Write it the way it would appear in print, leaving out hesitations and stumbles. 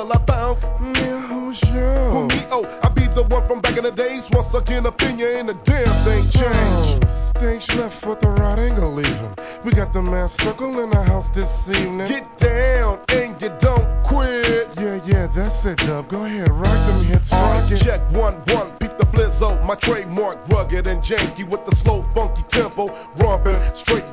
girl I found. Yeah, who's you? Who me? Oh, I be the one from back in the days. Once again, opinion ain't a damn thing changed. Oh, stage left with the right angle leaving. We got the mass circle in the house this evening. Get down and you don't quit. Yeah, that's it, Dub. Go ahead, rock them hits, rock it. Check 1-1, peep the flizzo. My trademark rugged and janky with the slow funky tempo. Romping straight